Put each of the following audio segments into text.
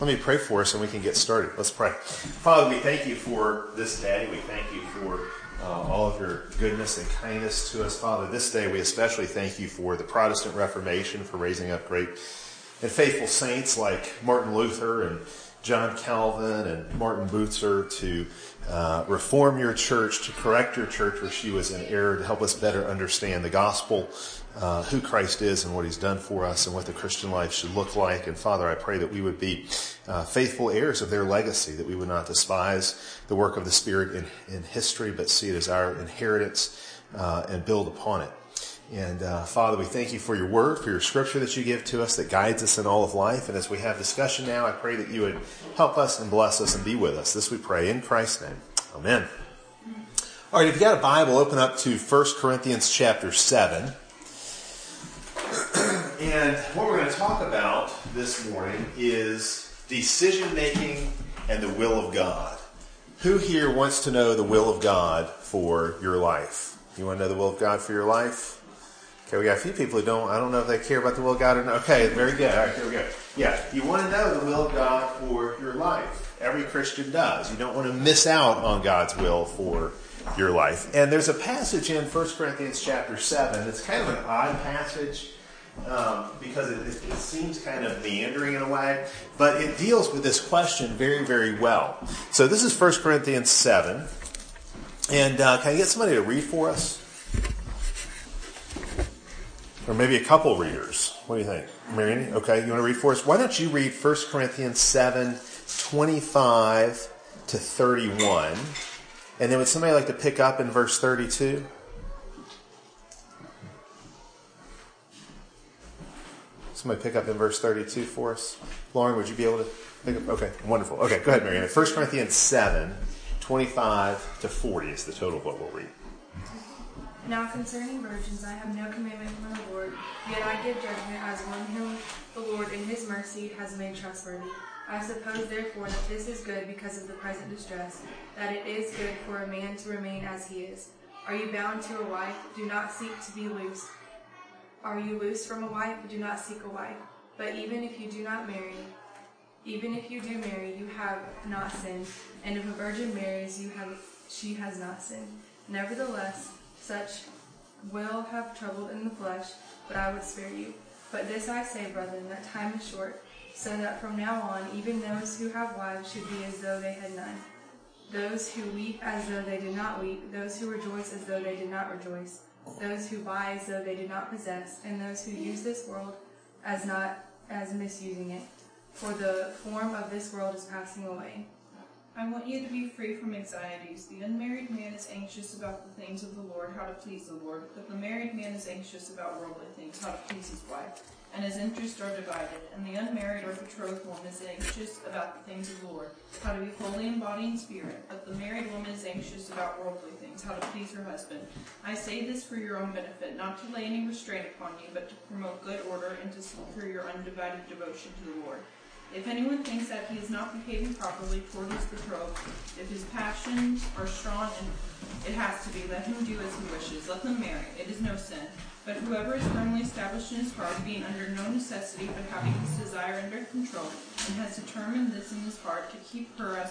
Let me pray for us and we can get started. Let's pray. Father, we thank you for this day. We thank you for all of your goodness and kindness to us. Father, this day we especially thank you for the Protestant Reformation, for raising up great and faithful saints like Martin Luther and John Calvin and Martin Bucer to reform your church, to correct your church where she was in error, to help us better understand the gospel, who Christ is and what he's done for us and what the Christian life should look like. And Father, I pray that we would be faithful heirs of their legacy, that we would not despise the work of the Spirit in history, but see it as our inheritance and build upon it. And Father, we thank you for your word, for your scripture that you give to us that guides us in all of life. And as we have discussion now, I pray that you would help us and bless us and be with us. This we pray in Christ's name. Amen. All right, if you've got a Bible, open up to 1 Corinthians chapter 7. And what we're going to talk about this morning is decision-making and the will of God. Who here wants to know the will of God for your life? You want to know the will of God for your life? Okay, we got a few people who don't. I don't know if they care about the will of God or not. Okay, very good. All right, here we go. Yeah, you want to know the will of God for your life. Every Christian does. You don't want to miss out on God's will for your life. And there's a passage in 1 Corinthians chapter 7. It's kind of an odd passage because it seems kind of meandering in a way. But it deals with this question very, very well. So this is 1 Corinthians 7. And can I get somebody to read for us? Or maybe a couple readers. What do you think? Marion? Okay, you want to read for us? Why don't you read 1 Corinthians 7, 25 to 31. And then would somebody like to pick up in verse 32? Somebody pick up in verse 32 for us. Lauren, would you be able to pick up? Okay, wonderful. Okay, go ahead, Marion. 1 Corinthians 7, 25 to 40 is the total of what we'll read. Now concerning virgins, I have no commandment from the Lord, yet I give judgment as one whom the Lord in his mercy has made trustworthy. I suppose therefore that this is good because of the present distress, that it is good for a man to remain as he is. Are you bound to a wife? Do not seek to be loose. Are you loose from a wife? Do not seek a wife. But even if you do marry, you have not sinned, and if a virgin marries, she has not sinned. Nevertheless, such will have trouble in the flesh, but I would spare you. But this I say, brethren, that time is short, so that from now on even those who have wives should be as though they had none. Those who weep as though they did not weep, those who rejoice as though they did not rejoice, those who buy as though they did not possess, and those who use this world as not as misusing it. For the form of this world is passing away. I want you to be free from anxieties. The unmarried man is anxious about the things of the Lord, how to please the Lord. But the married man is anxious about worldly things, how to please his wife. And his interests are divided. And the unmarried or betrothed woman is anxious about the things of the Lord, how to be holy in body and spirit. But the married woman is anxious about worldly things, how to please her husband. I say this for your own benefit, not to lay any restraint upon you, but to promote good order and to secure your undivided devotion to the Lord. If anyone thinks that he is not behaving properly toward his betrothed, if his passions are strong and it has to be, let him do as he wishes. Let them marry. It is no sin. But whoever is firmly established in his heart, being under no necessity, but having his desire under control, and has determined this in his heart to keep her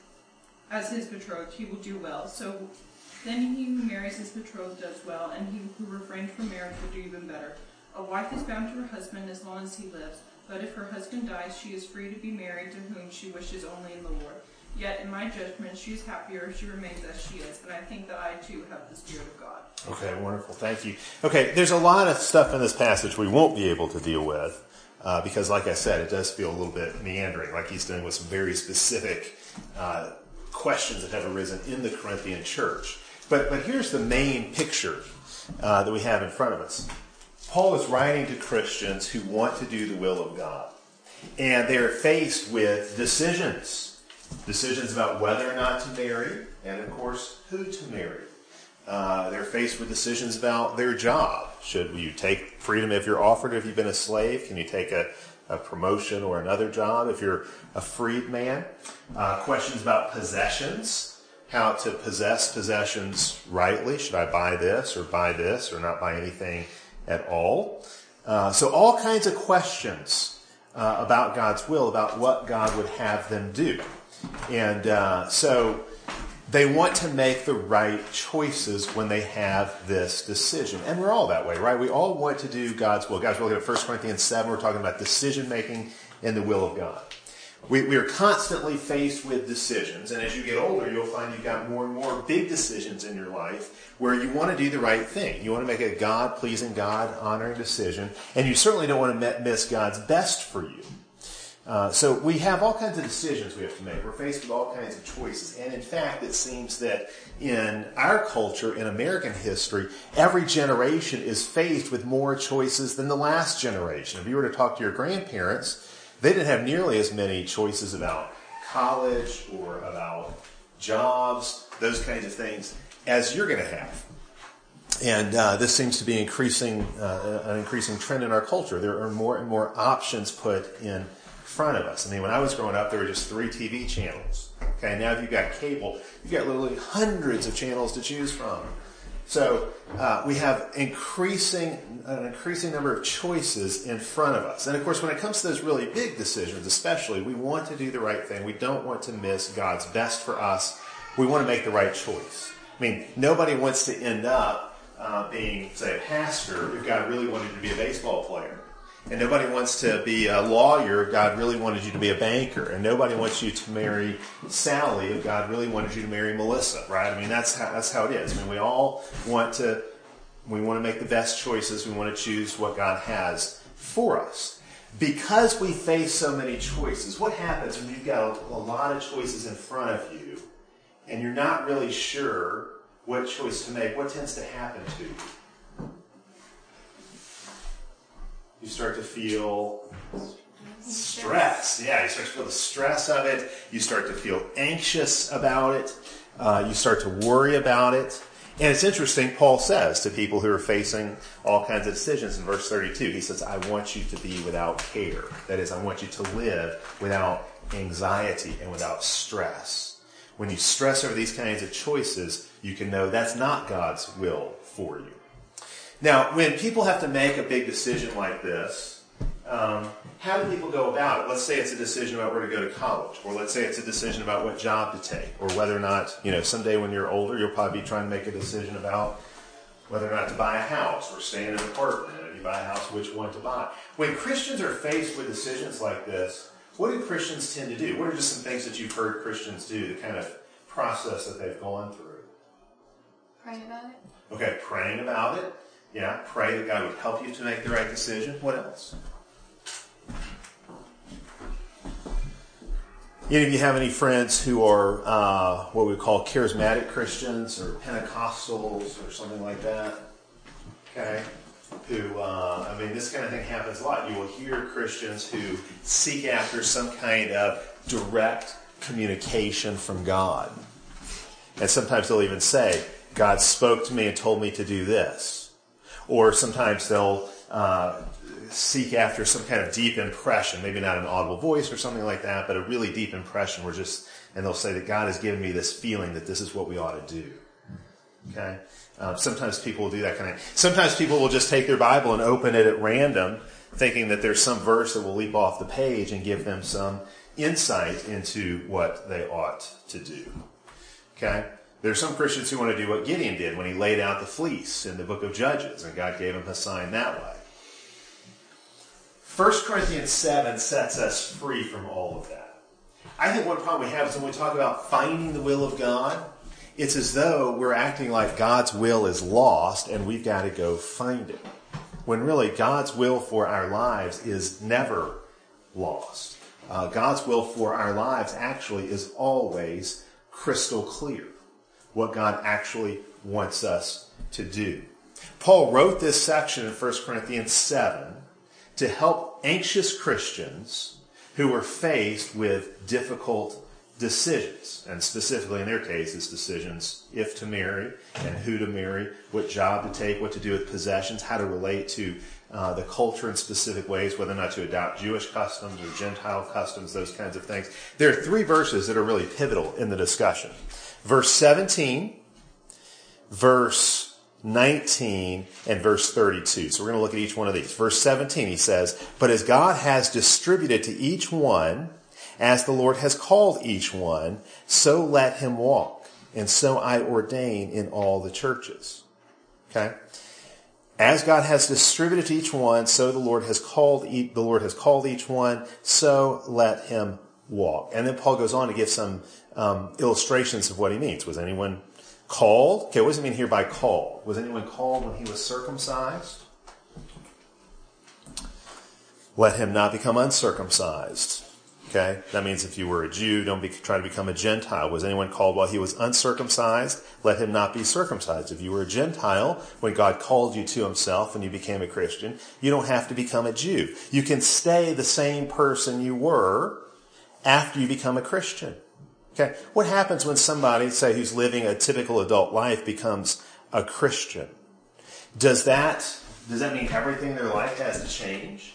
as his betrothed, he will do well. So then he who marries his betrothed does well, and he who refrains from marriage will do even better. A wife is bound to her husband as long as he lives. But if her husband dies, she is free to be married to whom she wishes only in the Lord. Yet, in my judgment, she is happier if she remains as she is, and I think that I, too, have the Spirit of God. Okay, wonderful. Thank you. Okay, there's a lot of stuff in this passage we won't be able to deal with, because, like I said, it does feel a little bit meandering, like he's dealing with some very specific questions that have arisen in the Corinthian church. But here's the main picture that we have in front of us. Paul is writing to Christians who want to do the will of God. And they're faced with decisions. Decisions about whether or not to marry, and of course, who to marry. They're faced with decisions about their job. Should you take freedom if you're offered? If you've been a slave, can you take a promotion or another job if you're a freed man? Questions about possessions. How to possess possessions rightly. Should I buy this or not buy anything at all? So all kinds of questions about God's will, about what God would have them do. And so they want to make the right choices when they have this decision. And we're all that way, right? We all want to do God's will. God's will. Look at 1 Corinthians 7. We're talking about decision-making in the will of God. We are constantly faced with decisions. And as you get older, you'll find you've got more and more big decisions in your life where you want to do the right thing. You want to make a God-pleasing, God-honoring decision. And you certainly don't want to miss God's best for you. So we have all kinds of decisions we have to make. We're faced with all kinds of choices. And in fact, it seems that in our culture, in American history, every generation is faced with more choices than the last generation. If you were to talk to your grandparents, they didn't have nearly as many choices about college or about jobs, those kinds of things, as you're going to have. And this seems to be an increasing trend in our culture. There are more and more options put in front of us. I mean, when I was growing up, there were just 3 TV channels. Okay, now if you've got cable, you've got literally hundreds of channels to choose from. So we have an increasing number of choices in front of us. And of course, when it comes to those really big decisions, especially, we want to do the right thing. We don't want to miss God's best for us. We want to make the right choice. I mean, nobody wants to end up being, say, a pastor if God really wanted you to be a baseball player. And nobody wants to be a lawyer if God really wanted you to be a banker. And nobody wants you to marry Sally if God really wanted you to marry Melissa, right? I mean, that's how it is. I mean, we all want to make the best choices. We want to choose what God has for us. Because we face so many choices, what happens when you've got a lot of choices in front of you and you're not really sure what choice to make? What tends to happen to you? You start to feel stress. Yeah, you start to feel the stress of it. You start to feel anxious about it. You start to worry about it. And it's interesting, Paul says to people who are facing all kinds of decisions in verse 32, he says, I want you to be without care. That is, I want you to live without anxiety and without stress. When you stress over these kinds of choices, you can know that's not God's will for you. Now, when people have to make a big decision like this, how do people go about it? Let's say it's a decision about where to go to college, or let's say it's a decision about what job to take, or whether or not, someday when you're older, you'll probably be trying to make a decision about whether or not to buy a house or stay in an apartment. And if you buy a house, which one to buy. When Christians are faced with decisions like this, what do Christians tend to do? What are just some things that you've heard Christians do, the kind of process that they've gone through? Praying about it. Okay, praying about it. Yeah, pray that God would help you to make the right decision. What else? Any of you have any friends who are what we call charismatic Christians or Pentecostals or something like that? Okay. Who, this kind of thing happens a lot. You will hear Christians who seek after some kind of direct communication from God. And sometimes they'll even say, God spoke to me and told me to do this. Or sometimes they'll seek after some kind of deep impression, maybe not an audible voice or something like that, but a really deep impression and they'll say that God has given me this feeling that this is what we ought to do. Okay? Sometimes people will do that kind of thing. Sometimes people will just take their Bible and open it at random, thinking that there's some verse that will leap off the page and give them some insight into what they ought to do. Okay? There are some Christians who want to do what Gideon did when he laid out the fleece in the book of Judges, and God gave him a sign that way. 1 Corinthians 7 sets us free from all of that. I think one problem we have is when we talk about finding the will of God, it's as though we're acting like God's will is lost and we've got to go find it. When really God's will for our lives is never lost. God's will for our lives actually is always crystal clear. What God actually wants us to do. Paul wrote this section in 1 Corinthians 7 to help anxious Christians who were faced with difficult decisions. And specifically in their case, it's decisions if to marry and who to marry, what job to take, what to do with possessions, how to relate to the culture in specific ways, whether or not to adopt Jewish customs or Gentile customs, those kinds of things. There are 3 verses that are really pivotal in the discussion. Verse 17, verse 19, and verse 32. So we're going to look at each one of these. Verse 17, he says, "But as God has distributed to each one, as the Lord has called each one, so let him walk. And so I ordain in all the churches." Okay? As God has distributed to each one, so the Lord has called each one, so let him walk. And then Paul goes on to give some illustrations of what he means. Was anyone called? Okay, what does it mean here by called? Was anyone called when he was circumcised? Let him not become uncircumcised. Okay, that means if you were a Jew, don't try to become a Gentile. Was anyone called while he was uncircumcised? Let him not be circumcised. If you were a Gentile, when God called you to himself and you became a Christian, you don't have to become a Jew. You can stay the same person you were after you become a Christian. Okay, what happens when somebody, say, who's living a typical adult life becomes a Christian? Does that mean everything in their life has to change?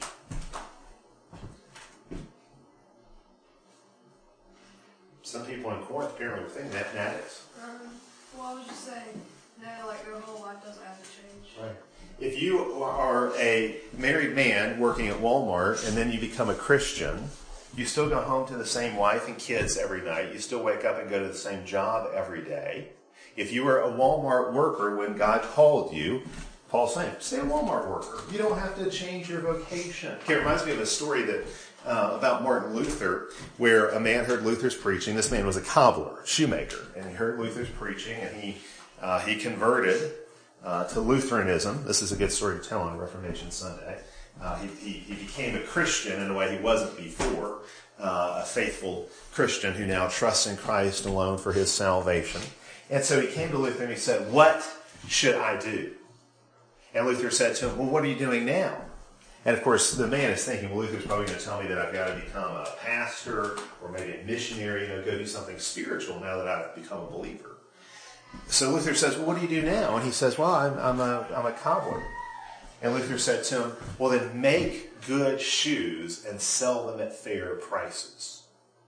Some people in Corinth apparently were thinking that is. Well, I was just saying, no, like their whole life doesn't have to change. Right. If you are a married man working at Walmart and then you become a Christian, you still go home to the same wife and kids every night. You still wake up and go to the same job every day. If you were a Walmart worker when God called you, Paul's saying, stay a Walmart worker. You don't have to change your vocation. Okay, it reminds me of a story that about Martin Luther, where a man heard Luther's preaching. This man was a cobbler, shoemaker, and he heard Luther's preaching, and he converted to Lutheranism. This is a good story to tell on Reformation Sunday. He became a Christian in a way he wasn't before, a faithful Christian who now trusts in Christ alone for his salvation. And so he came to Luther and he said, "What should I do?" And Luther said to him, "Well, what are you doing now?" And of course, the man is thinking, well, Luther's probably going to tell me that I've got to become a pastor or maybe a missionary, go do something spiritual now that I've become a believer. So Luther says, well, what do you do now? And he says, well, I'm a cobbler. And Luther said to him, well, then make good shoes and sell them at fair prices.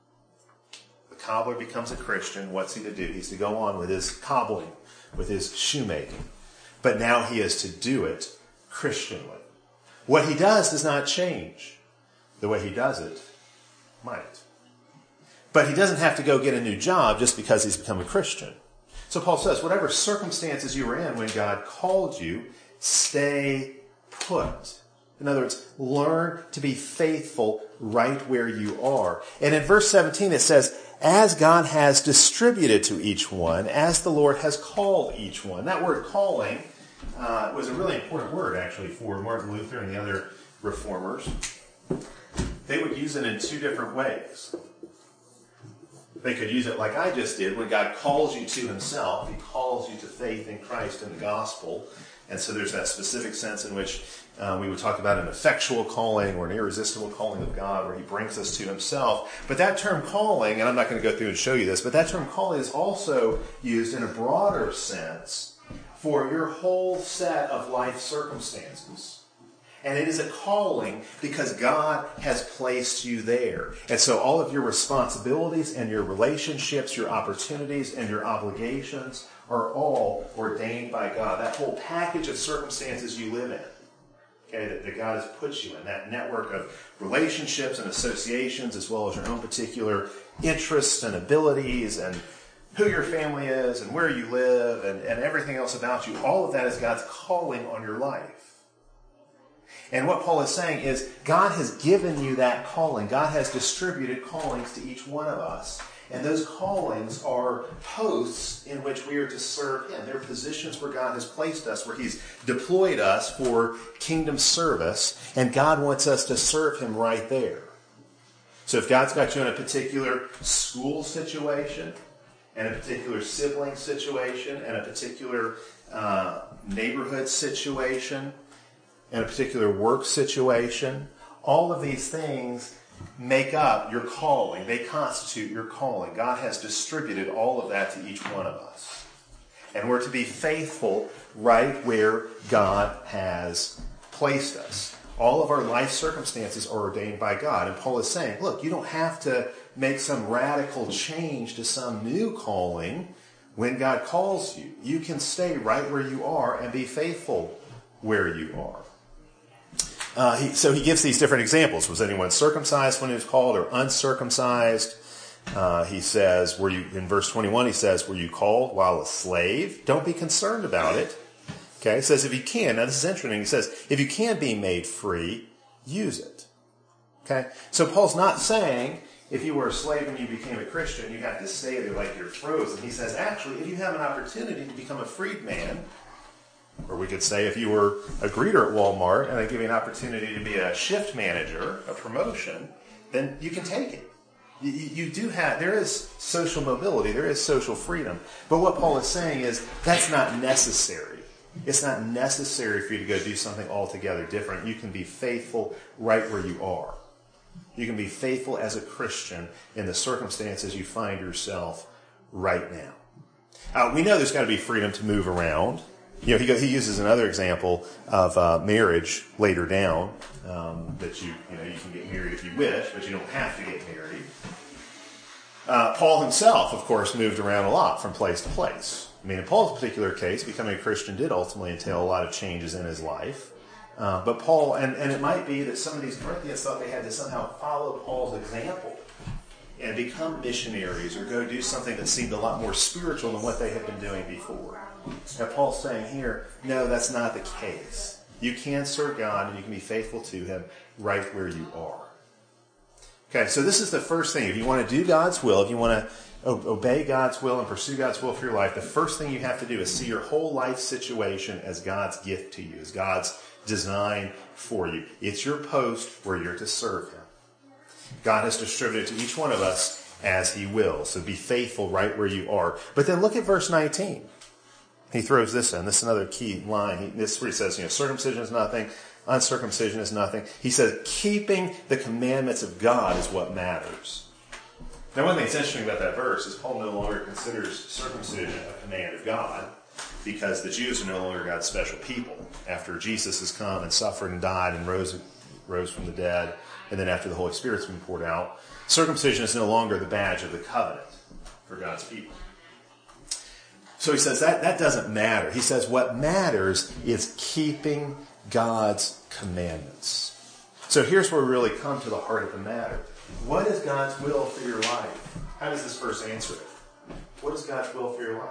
The cobbler becomes a Christian. What's he to do? He's to go on with his cobbling, with his shoemaking. But now he is to do it Christianly. What he does not change. The way he does it might. But he doesn't have to go get a new job just because he's become a Christian. So Paul says, whatever circumstances you were in when God called you, stay put. In other words, learn to be faithful right where you are. And in verse 17 it says, as God has distributed to each one, as the Lord has called each one. That word calling was a really important word, actually, for Martin Luther and the other reformers. They would use it in two different ways. They could use it like I just did. When God calls you to himself, he calls you to faith in Christ and the gospel. And so there's that specific sense in which we would talk about an effectual calling or an irresistible calling of God where he brings us to himself. But that term calling, and I'm not going to go through and show you this, but that term calling is also used in a broader sense for your whole set of life circumstances. And it is a calling because God has placed you there. And so all of your responsibilities and your relationships, your opportunities and your obligations are all ordained by God. That whole package of circumstances you live in, okay, that God has put you in, that network of relationships and associations as well as your own particular interests and abilities and who your family is and where you live and everything else about you, all of that is God's calling on your life. And what Paul is saying is God has given you that calling. God has distributed callings to each one of us. And those callings are posts in which we are to serve him. They're positions where God has placed us, where he's deployed us for kingdom service. And God wants us to serve him right there. So if God's got you in a particular school situation, and a particular sibling situation, and a particular neighborhood situation, and a particular work situation, all of these things make up your calling. They constitute your calling. God has distributed all of that to each one of us. And we're to be faithful right where God has placed us. All of our life circumstances are ordained by God. And Paul is saying, look, you don't have to make some radical change to some new calling when God calls you, you can stay right where you are and be faithful where you are. So he gives these different examples. Was anyone circumcised when he was called or uncircumcised? He says, in verse 21, he says, were you called while a slave? Don't be concerned about it. Okay, it says if you can. Now this is interesting. He says, if you can be made free, use it. Okay, so Paul's not saying if you were a slave and you became a Christian, you have to stay there like you're frozen. He says, actually, if you have an opportunity to become a freedman, or we could say if you were a greeter at Walmart and they give you an opportunity to be a shift manager, a promotion, then you can take it. You do have, there is social mobility, there is social freedom. But what Paul is saying is that's not necessary. It's not necessary for you to go do something altogether different. You can be faithful right where you are. You can be faithful as a Christian in the circumstances you find yourself right now. We know there's got to be freedom to move around. You know, he uses another example of marriage later down, that you can get married if you wish, but you don't have to get married. Paul himself, of course, moved around a lot from place to place. I mean, in Paul's particular case, becoming a Christian did ultimately entail a lot of changes in his life. But Paul, and it might be that some of these Corinthians thought they had to somehow follow Paul's example and become missionaries or go do something that seemed a lot more spiritual than what they had been doing before. Now Paul's saying here, no, that's not the case. You can serve God and you can be faithful to Him right where you are. Okay, so this is the first thing. If you want to do God's will, if you want to obey God's will and pursue God's will for your life, the first thing you have to do is see your whole life situation as God's gift to you, as God's design for you. It's your post where you're to serve Him. God has distributed to each one of us as He wills. So be faithful right where you are. But then look at verse 19. He throws this in. This is another key line. This is where he says, circumcision is nothing. Uncircumcision is nothing. He says, keeping the commandments of God is what matters. Now, one thing that's interesting about that verse is Paul no longer considers circumcision a command of God because the Jews are no longer God's special people. After Jesus has come and suffered and died and rose from the dead, and then after the Holy Spirit's been poured out, circumcision is no longer the badge of the covenant for God's people. So he says that doesn't matter. He says what matters is keeping God's commandments. So here's where we really come to the heart of the matter. What is God's will for your life? How does this verse answer it? What is God's will for your life?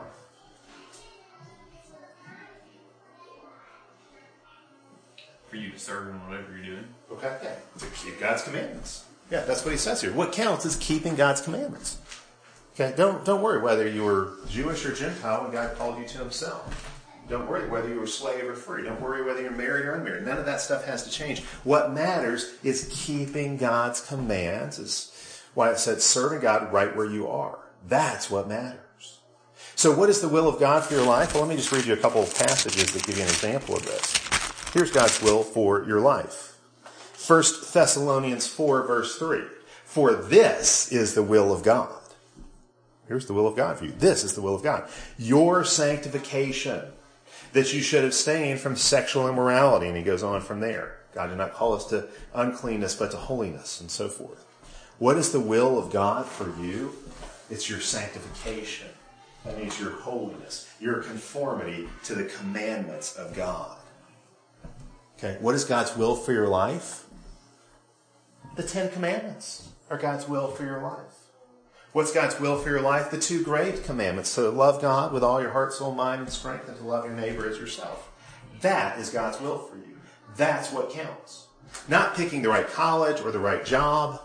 For you to serve in whatever you're doing. Okay, yeah. To keep God's commandments. Yeah, that's what he says here. What counts is keeping God's commandments. Okay, don't worry whether you were Jewish or Gentile when God called you to Himself. Don't worry whether you were slave or free. Don't worry whether you're married or unmarried. None of that stuff has to change. What matters is keeping God's commands. Is why it said serving God right where you are. That's what matters. So what is the will of God for your life? Well, let me just read you a couple of passages that give you an example of this. Here's God's will for your life. 1 Thessalonians 4, verse 3. For this is the will of God. Here's the will of God for you. This is the will of God. Your sanctification, that you should abstain from sexual immorality. And he goes on from there. God did not call us to uncleanness, but to holiness, and so forth. What is the will of God for you? It's your sanctification. That means your holiness, your conformity to the commandments of God. Okay, what is God's will for your life? The 10 Commandments are God's will for your life. What's God's will for your life? The 2 great commandments, to love God with all your heart, soul, mind, and strength, and to love your neighbor as yourself. That is God's will for you. That's what counts. Not picking the right college or the right job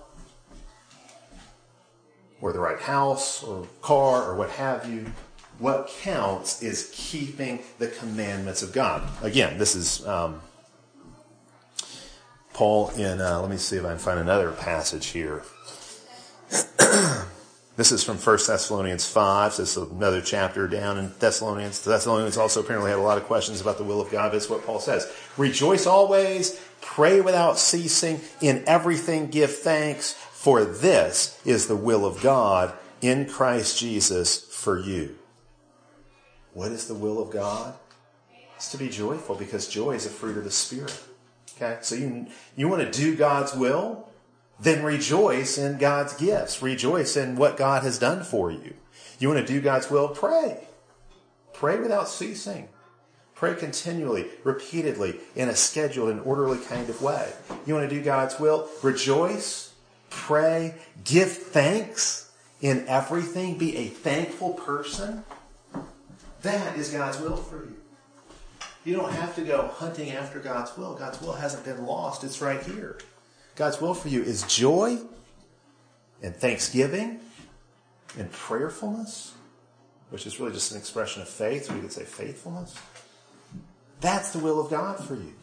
or the right house or car or what have you. What counts is keeping the commandments of God. Again, this is Paul in, let me see if I can find another passage here. This is from 1 Thessalonians 5. So this is another chapter down in Thessalonians. The Thessalonians also apparently had a lot of questions about the will of God. That's what Paul says. Rejoice always, pray without ceasing, in everything give thanks, for this is the will of God in Christ Jesus for you. What is the will of God? It's to be joyful, because joy is a fruit of the Spirit. Okay, so you want to do God's will? Then rejoice in God's gifts. Rejoice in what God has done for you. You want to do God's will? Pray. Pray without ceasing. Pray continually, repeatedly, in a scheduled and orderly kind of way. You want to do God's will? Rejoice, pray, give thanks in everything. Be a thankful person. That is God's will for you. You don't have to go hunting after God's will. God's will hasn't been lost. It's right here. God's will for you is joy and thanksgiving and prayerfulness, which is really just an expression of faith, so we could say faithfulness. That's the will of God for you.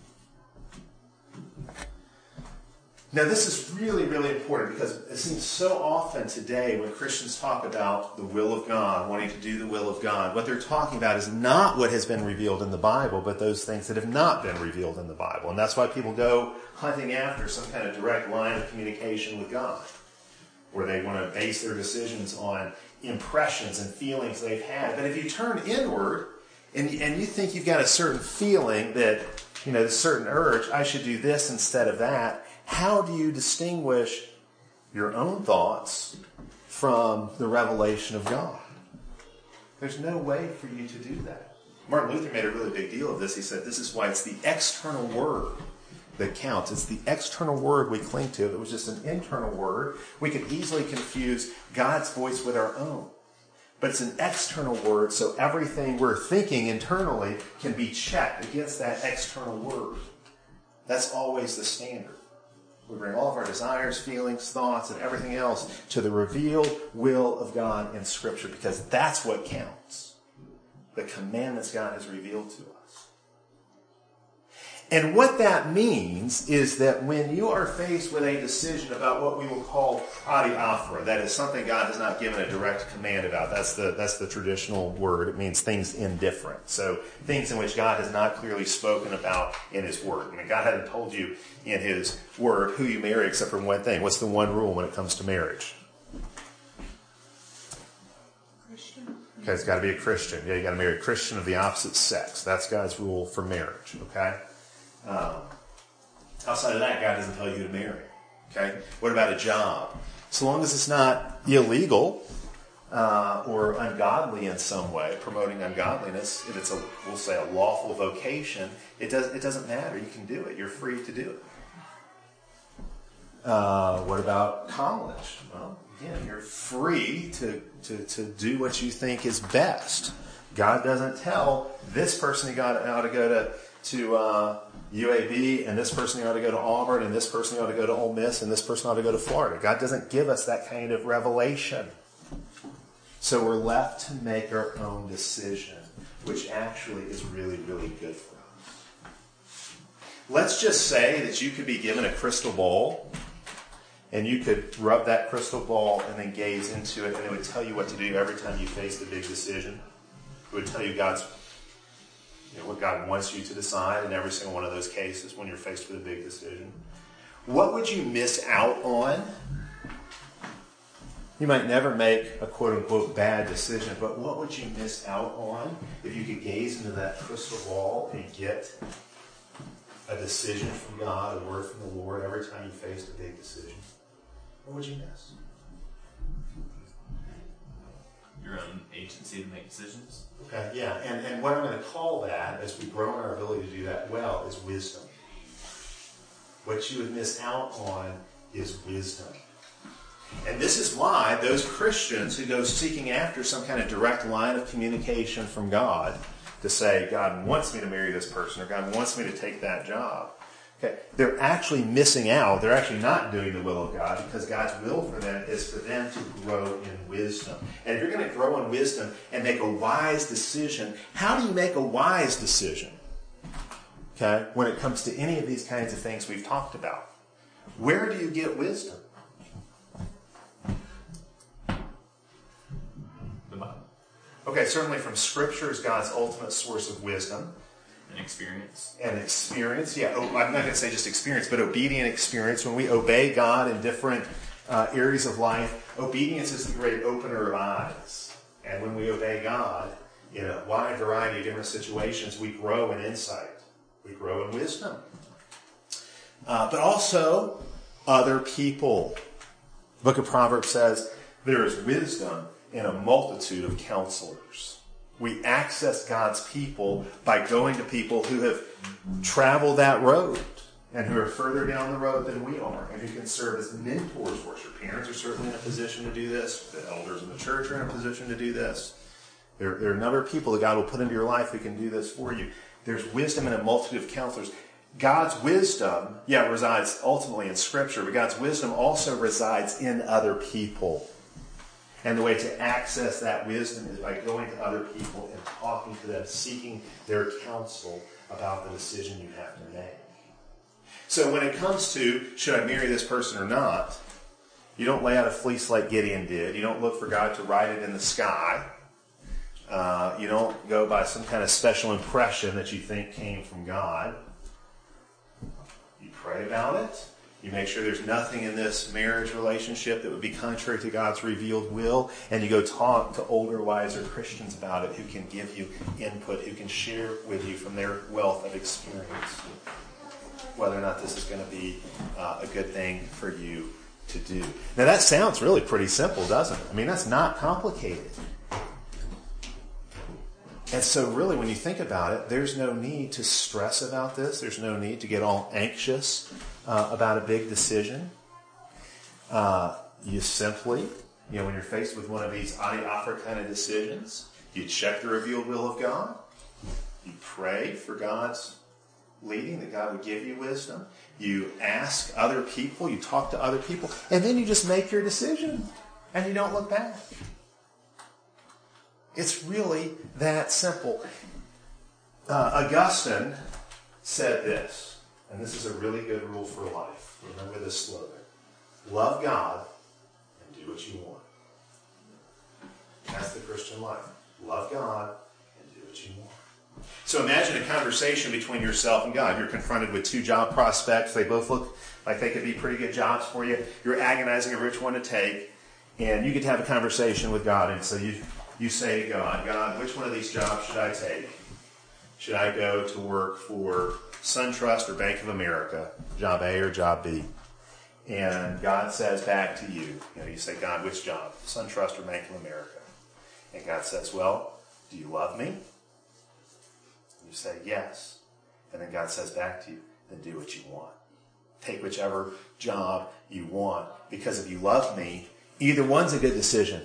Now, this is really, really important because it seems so often today when Christians talk about the will of God, wanting to do the will of God, what they're talking about is not what has been revealed in the Bible, but those things that have not been revealed in the Bible. And that's why people go hunting after some kind of direct line of communication with God, where they want to base their decisions on impressions and feelings they've had. But if you turn inward and you think you've got a certain feeling that, a certain urge, I should do this instead of that, how do you distinguish your own thoughts from the revelation of God? There's no way for you to do that. Martin Luther made a really big deal of this. He said this is why it's the external word that counts. It's the external word we cling to. If it was just an internal word, we could easily confuse God's voice with our own. But it's an external word, so everything we're thinking internally can be checked against that external word. That's always the standard. We bring all of our desires, feelings, thoughts, and everything else to the revealed will of God in Scripture, because that's what counts. The commandments God has revealed to us. And what that means is that when you are faced with a decision about what we will call adiaphora, that is something God has not given a direct command about. That's the traditional word. It means things indifferent. So things in which God has not clearly spoken about in His Word. God hasn't told you in His Word who you marry except for one thing. What's the one rule when it comes to marriage? Christian. Okay, it's got to be a Christian. Yeah, you got to marry a Christian of the opposite sex. That's God's rule for marriage. Okay. Outside of that, God doesn't tell you to marry. Okay? What about a job? So long as it's not illegal or ungodly in some way, promoting ungodliness, if it's we'll say a lawful vocation, it doesn't matter. You can do it. You're free to do it. What about college? Well, again, you're free to do what you think is best. God doesn't tell this person you ought to go to UAB, and this person ought to go to Auburn, and this person ought to go to Ole Miss, and this person ought to go to Florida. God doesn't give us that kind of revelation. So we're left to make our own decision, which actually is really, really good for us. Let's just say that you could be given a crystal ball, and you could rub that crystal ball and then gaze into it, and it would tell you what to do every time you faced a big decision. It would tell you what God wants you to decide in every single one of those cases when you're faced with a big decision. What would you miss out on? You might never make a quote-unquote bad decision, but what would you miss out on if you could gaze into that crystal ball and get a decision from God, a word from the Lord every time you faced a big decision? What would you miss? Your own agency to make decisions. Okay, yeah, and what I'm going to call that, as we grow in our ability to do that well, is wisdom. What you would miss out on is wisdom. And this is why those Christians who go seeking after some kind of direct line of communication from God to say, God wants me to marry this person, or God wants me to take that job, okay, they're actually missing out. They're actually not doing the will of God, because God's will for them is for them to grow in wisdom. And if you're going to grow in wisdom and make a wise decision, how do you make a wise decision? Okay, when it comes to any of these kinds of things we've talked about. Where do you get wisdom? The Bible. Okay, certainly from Scripture is God's ultimate source of wisdom. And experience. And experience, yeah. I'm not going to say just experience, but obedient experience. When we obey God in different areas of life, obedience is the great opener of eyes. And when we obey God in a wide variety of different situations, we grow in insight. We grow in wisdom. But also other people. The book of Proverbs says, there is wisdom in a multitude of counselors. We access God's people by going to people who have traveled that road and who are further down the road than we are and who can serve as mentors for us. Your parents are certainly in a position to do this. The elders in the church are in a position to do this. There are a number of people that God will put into your life who can do this for you. There's wisdom in a multitude of counselors. God's wisdom, resides ultimately in Scripture, but God's wisdom also resides in other people. And the way to access that wisdom is by going to other people and talking to them, seeking their counsel about the decision you have to make. So when it comes to, should I marry this person or not, you don't lay out a fleece like Gideon did. You don't look for God to write it in the sky. You don't go by some kind of special impression that you think came from God. You pray about it. You make sure there's nothing in this marriage relationship that would be contrary to God's revealed will. And you go talk to older, wiser Christians about it who can give you input, who can share with you from their wealth of experience whether or not this is going to be a good thing for you to do. Now that sounds really pretty simple, doesn't it? I mean, that's not complicated. And so really, when you think about it, there's no need to stress about this. There's no need to get all anxious about a big decision. You simply, when you're faced with one of these adiaphora kind of decisions, you check the revealed will of God. You pray for God's leading, that God would give you wisdom. You ask other people. You talk to other people. And then you just make your decision. And you don't look back. It's really that simple. Augustine said this, and this is a really good rule for life. Remember this slogan. Love God and do what you want. That's the Christian life. Love God and do what you want. So imagine a conversation between yourself and God. You're confronted with two job prospects. They both look like they could be pretty good jobs for you. You're agonizing over which one to take. And you get to have a conversation with God. And so you say to God, which one of these jobs should I take? Should I go to work for SunTrust or Bank of America, job A or job B? And God says back to you, you say, God, which job? SunTrust or Bank of America? And God says, well, do you love me? You say, yes. And then God says back to you, then do what you want. Take whichever job you want. Because if you love me, either one's a good decision.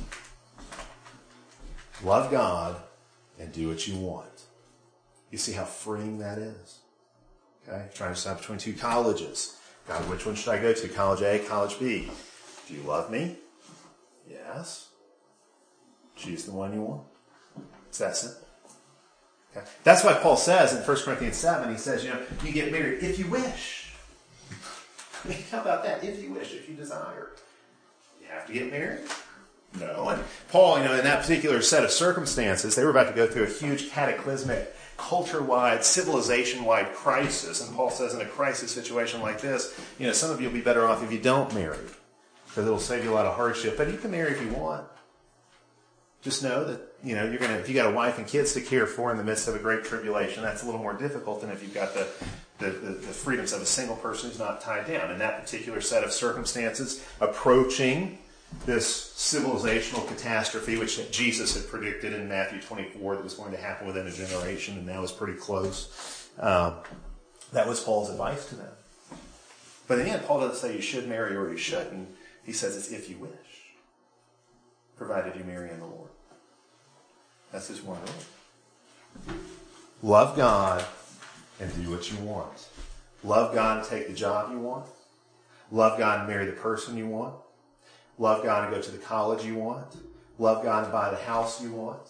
Love God and do what you want. You see how freeing that is? Okay? Trying to decide between two colleges. God, which one should I go to? College A, College B. Do you love me? Yes. Choose the one you want. It's that simple. Okay? That's why Paul says in 1 Corinthians 7, he says, you get married if you wish. I mean, how about that? If you wish, if you desire. You have to get married? No. And Paul, in that particular set of circumstances, they were about to go through a huge cataclysmic, culture-wide, civilization-wide crisis. And Paul says in a crisis situation like this, some of you will be better off if you don't marry. Because it'll save you a lot of hardship. But you can marry if you want. Just know that, if you got a wife and kids to care for in the midst of a great tribulation, that's a little more difficult than if you've got the freedoms of a single person who's not tied down. In that particular set of circumstances, approaching this civilizational catastrophe, which Jesus had predicted in Matthew 24 that was going to happen within a generation, and now is pretty close. That was Paul's advice to them. But in the end, Paul doesn't say you should marry or you shouldn't. He says it's if you wish, provided you marry in the Lord. That's his one rule. Love God and do what you want. Love God and take the job you want. Love God and marry the person you want. Love God and go to the college you want. Love God and buy the house you want.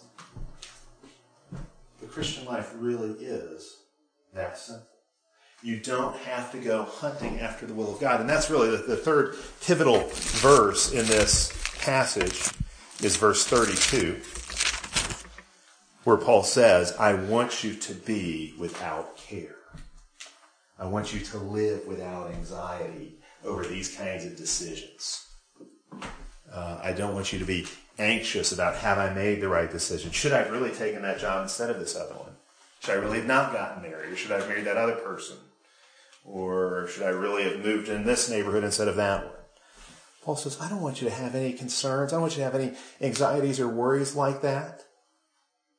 The Christian life really is that simple. You don't have to go hunting after the will of God. And that's really the third pivotal verse in this passage is verse 32, where Paul says, I want you to be without care. I want you to live without anxiety over these kinds of decisions. I don't want you to be anxious about, have I made the right decision? Should I have really taken that job instead of this other one? Should I really have not gotten married? Or should I have married that other person? Or should I really have moved in this neighborhood instead of that one? Paul says, I don't want you to have any concerns. I don't want you to have any anxieties or worries like that.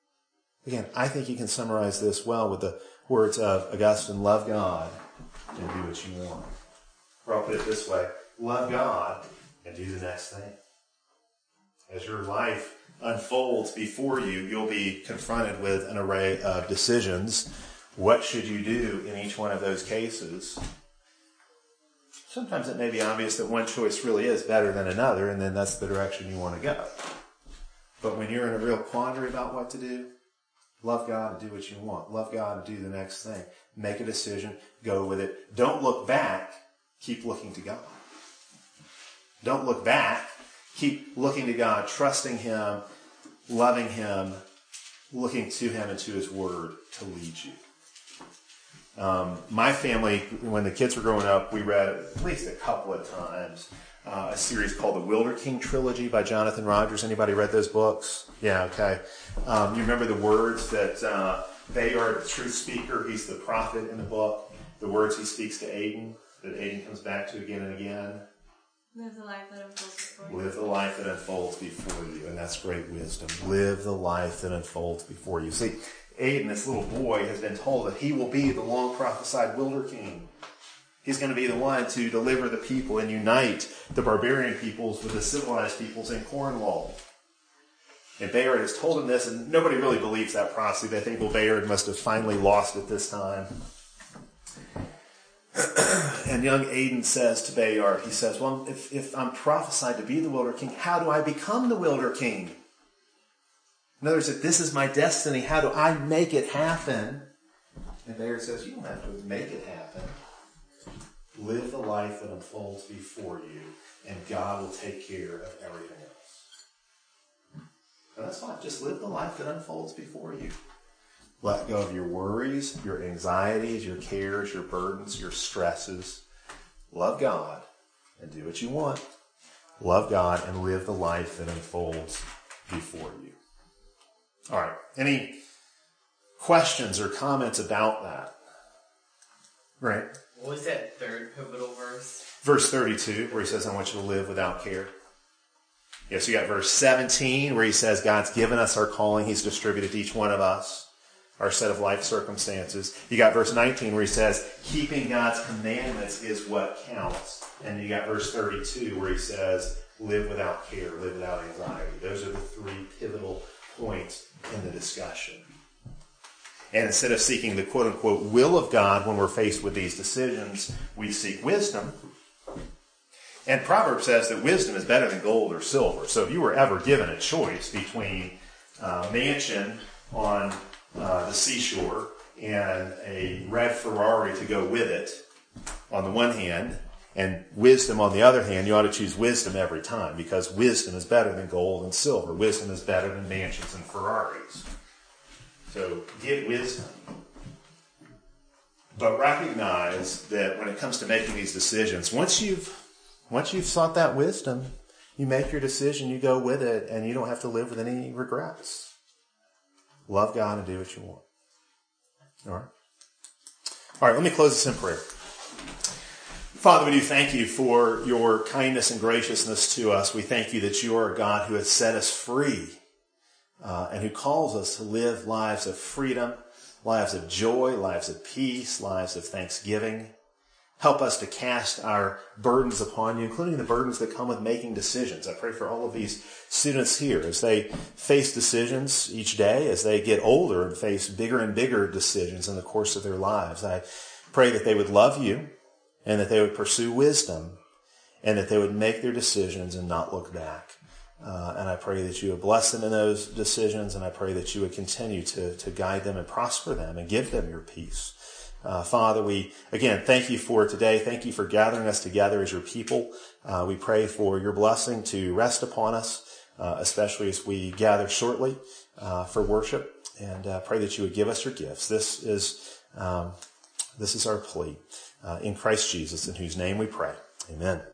Again, I think you can summarize this well with the words of Augustine, love God and do what you want. Or I'll put it this way, love God and do the next thing. As your life unfolds before you, you'll be confronted with an array of decisions. What should you do in each one of those cases? Sometimes it may be obvious that one choice really is better than another, and then that's the direction you want to go. But when you're in a real quandary about what to do, love God and do what you want. Love God and do the next thing. Make a decision. Go with it. Don't look back. Keep looking to God. Don't look back. Keep looking to God, trusting Him, loving Him, looking to Him and to His Word to lead you. My family, when the kids were growing up, we read at least a couple of times a series called the Wilder King Trilogy by Jonathan Rogers. Anybody read those books? Yeah, okay. You remember the words that Bayard, the truth speaker, he's the prophet in the book, the words he speaks to Aiden, that Aiden comes back to again and again. Live the life that unfolds before you. Live the life that unfolds before you, and that's great wisdom. Live the life that unfolds before you. See, Aiden, this little boy, has been told that he will be the long prophesied Wilder King. He's going to be the one to deliver the people and unite the barbarian peoples with the civilized peoples in Cornwall. And Bayard has told him this, and nobody really believes that prophecy. They think, well, Bayard must have finally lost it this time. And young Aiden says to Bayard, he says, well, if I'm prophesied to be the Wilder King, how do I become the Wilder King? In other words, if this is my destiny, how do I make it happen? And Bayard says, you don't have to make it happen. Live the life that unfolds before you, and God will take care of everything else. And that's fine. Just live the life that unfolds before you. Let go of your worries, your anxieties, your cares, your burdens, your stresses. Love God and do what you want. Love God and live the life that unfolds before you. All right. Any questions or comments about that? Right. What was that third pivotal verse? Verse 32, where he says, I want you to live without care. Yes, you got verse 17, where he says, God's given us our calling. He's distributed to each one of us our set of life circumstances. You got verse 19, where he says, keeping God's commandments is what counts. And you got verse 32, where he says, live without care, live without anxiety. Those are the three pivotal points in the discussion. And instead of seeking the quote-unquote will of God when we're faced with these decisions, we seek wisdom. And Proverbs says that wisdom is better than gold or silver. So if you were ever given a choice between a mansion on the seashore and a red Ferrari to go with it on the one hand, and wisdom on the other hand, you ought to choose wisdom every time, because wisdom is better than gold and silver. Wisdom is better than mansions and Ferraris. So get wisdom. But recognize that when it comes to making these decisions, once you've sought that wisdom, you make your decision, you go with it, and you don't have to live with any regrets. Love God and do what you want. All right, let me close this in prayer. Father, we do thank you for your kindness and graciousness to us. We thank you that you are a God who has set us free and who calls us to live lives of freedom, lives of joy, lives of peace, lives of thanksgiving. Help us to cast our burdens upon you, including the burdens that come with making decisions. I pray for all of these students here as they face decisions each day, as they get older and face bigger and bigger decisions in the course of their lives. I pray that they would love you and that they would pursue wisdom and that they would make their decisions and not look back. And I pray that you would bless them in those decisions, and I pray that you would continue to guide them and prosper them and give them your peace. Father, we, again, thank you for today. Thank you for gathering us together as your people. We pray for your blessing to rest upon us, especially as we gather shortly for worship, and pray that you would give us your gifts. This is our plea in Christ Jesus, in whose name we pray. Amen.